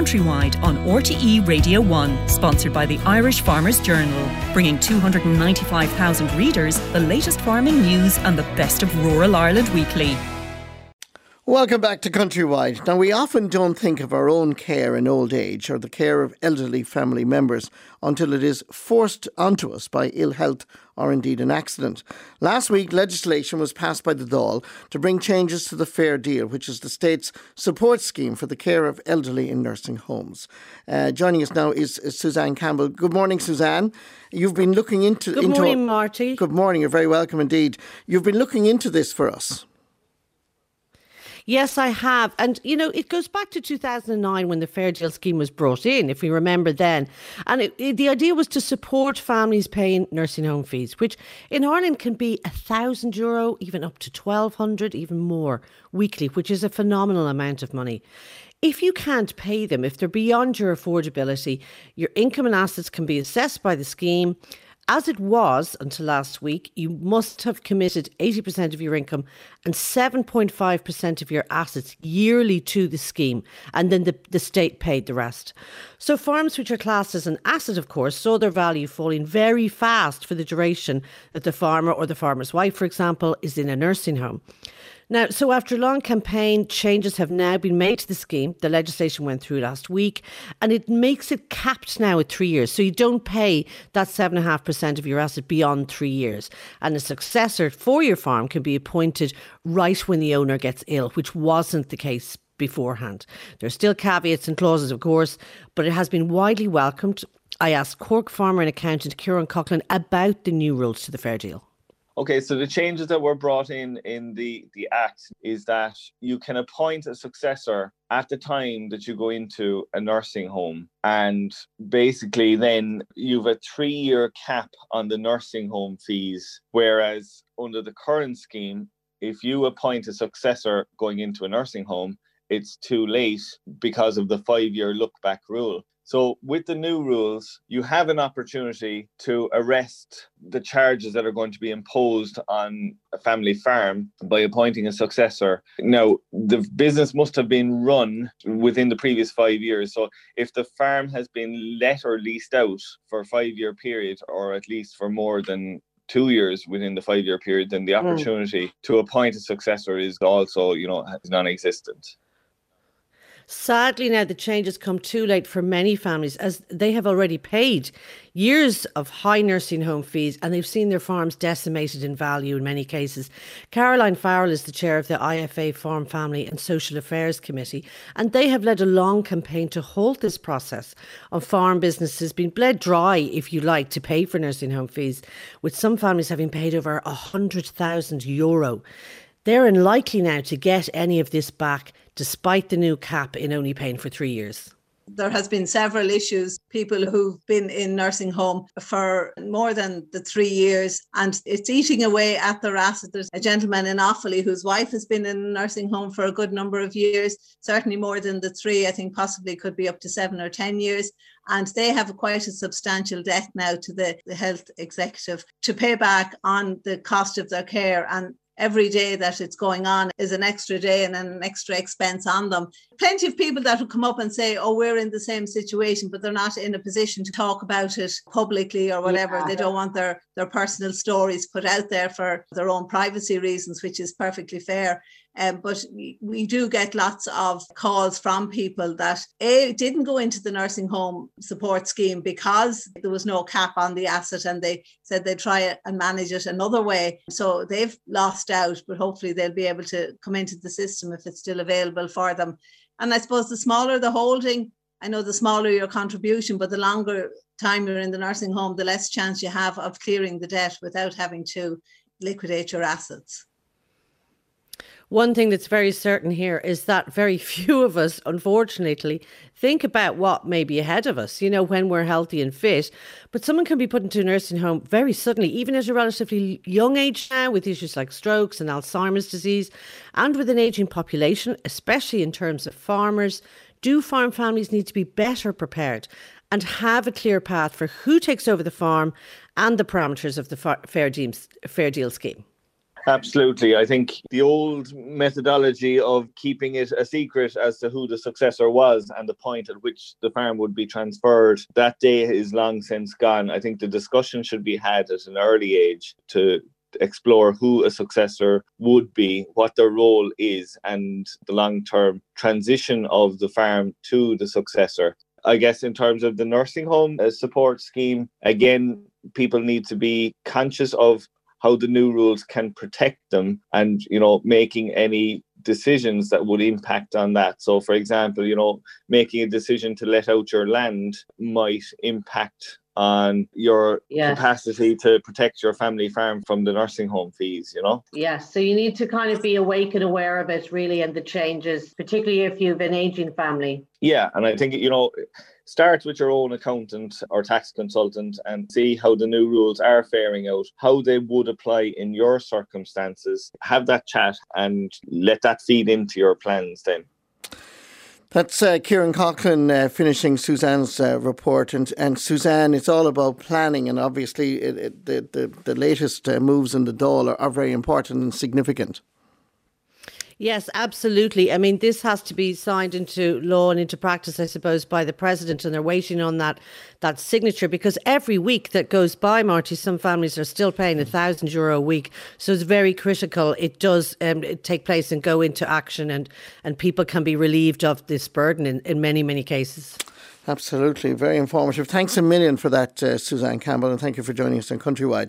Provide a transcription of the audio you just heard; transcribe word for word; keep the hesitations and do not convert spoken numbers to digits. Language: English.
Countrywide on R T E Radio one, sponsored by the Irish Farmers Journal, bringing two hundred ninety-five thousand readers the latest farming news and the best of rural Ireland weekly. Welcome back to Countrywide. Now, we often don't think of our own care in old age or the care of elderly family members until it is forced onto us by ill health or indeed an accident. Last week, legislation was passed by the Dáil to bring changes to the Fair Deal, which is the state's support scheme for the care of elderly in nursing homes. Uh, joining us now is, is Suzanne Campbell. Good morning, Suzanne. You've been looking into... Good into morning, Marty. Good morning. You're very welcome indeed. You've been looking into this for us. Yes, I have. And, you know, it goes back to two thousand nine when the Fair Deal scheme was brought in, if we remember then. And it, it, the idea was to support families paying nursing home fees, which in Ireland can be one thousand euro, even up to twelve hundred, even more weekly, which is a phenomenal amount of money. If you can't pay them, if they're beyond your affordability, your income and assets can be assessed by the scheme. As it was until last week, you must have committed eighty percent of your income and seven point five percent of your assets yearly to the scheme, and then the, the state paid the rest. So farms which are classed as an asset, of course, saw their value falling very fast for the duration that the farmer or the farmer's wife, for example, is in a nursing home. Now, so after a long campaign, changes have now been made to the scheme. The legislation went through last week, and it makes it capped now at three years. So you don't pay that seven point five percent of your asset beyond three years. And a successor for your farm can be appointed right when the owner gets ill, which wasn't the case beforehand. There's still caveats and clauses, of course, but it has been widely welcomed. I asked Cork farmer and accountant Kieran Coughlin about the new rules to the Fair Deal. Okay, so the changes that were brought in in the, the Act is that you can appoint a successor at the time that you go into a nursing home. And basically then you've a three-year cap on the nursing home fees, whereas under the current scheme, if you appoint a successor going into a nursing home, it's too late because of the five-year look-back rule. So with the new rules, you have an opportunity to arrest the charges that are going to be imposed on a family farm by appointing a successor. Now, the business must have been run within the previous five years. So if the farm has been let or leased out for a five-year period, or at least for more than two years within the five-year period, then the opportunity mm. to appoint a successor is also, you know, non-existent. Sadly, now the changes come too late for many families, as they have already paid years of high nursing home fees and they've seen their farms decimated in value in many cases. Caroline Farrell is the chair of the I F A Farm Family and Social Affairs Committee, and they have led a long campaign to halt this process of farm businesses being bled dry, if you like, to pay for nursing home fees, with some families having paid over one hundred thousand euro. They're unlikely now to get any of this back, despite the new cap in only paying for three years. There has been several issues, people who've been in nursing home for more than the three years, and it's eating away at their asset. There's a gentleman in Offaly whose wife has been in a nursing home for a good number of years, certainly more than the three, I think possibly could be up to seven or ten years. And they have quite a substantial debt now to the, the health executive to pay back on the cost of their care. And every day that it's going on is an extra day and an extra expense on them. Plenty of people that will come up and say, oh, we're in the same situation, but they're not in a position to talk about it publicly or whatever. Yeah. They don't want their, their personal stories put out there for their own privacy reasons, which is perfectly fair. Um, but we, we do get lots of calls from people that A, didn't go into the nursing home support scheme because there was no cap on the asset, and they said they'd try it and manage it another way. So they've lost out, but hopefully they'll be able to come into the system if it's still available for them. And I suppose the smaller the holding, I know the smaller your contribution, but the longer time you're in the nursing home, the less chance you have of clearing the debt without having to liquidate your assets. One thing that's very certain here is that very few of us, unfortunately, think about what may be ahead of us, you know, when we're healthy and fit. But someone can be put into a nursing home very suddenly, even at a relatively young age now, with issues like strokes and Alzheimer's disease, and with an ageing population, especially in terms of farmers. Do farm families need to be better prepared and have a clear path for who takes over the farm and the parameters of the Fair Deal, Fair Deal scheme? Absolutely. I think the old methodology of keeping it a secret as to who the successor was and the point at which the farm would be transferred, that day is long since gone. I think the discussion should be had at an early age to explore who a successor would be, what their role is, and the long-term transition of the farm to the successor. I guess in terms of the nursing home support scheme, again, people need to be conscious of how the new rules can protect them and, you know, making any decisions that would impact on that. So, for example, you know, making a decision to let out your land might impact on your yes. capacity to protect your family farm from the nursing home fees, you know? Yes, so you need to kind of be awake and aware of it, really, and the changes, particularly if you've an ageing family. Yeah, and I think, you know, start with your own accountant or tax consultant and see how the new rules are faring out, how they would apply in your circumstances. Have that chat and let that feed into your plans then. That's uh, Kieran Coughlin uh, finishing Suzanne's uh, report. And, and Suzanne, it's all about planning, and obviously it, it, the, the, the latest uh, moves in the Dáil are, are very important and significant. Yes, absolutely. I mean, this has to be signed into law and into practice, I suppose, by the president, and they're waiting on that that signature, because every week that goes by, Marty, some families are still paying a thousand euro a week. So it's very critical. It does um, take place and go into action, and, and people can be relieved of this burden in, in many, many cases. Absolutely. Very informative. Thanks a million for that, uh, Suzanne Campbell, and thank you for joining us on Countrywide.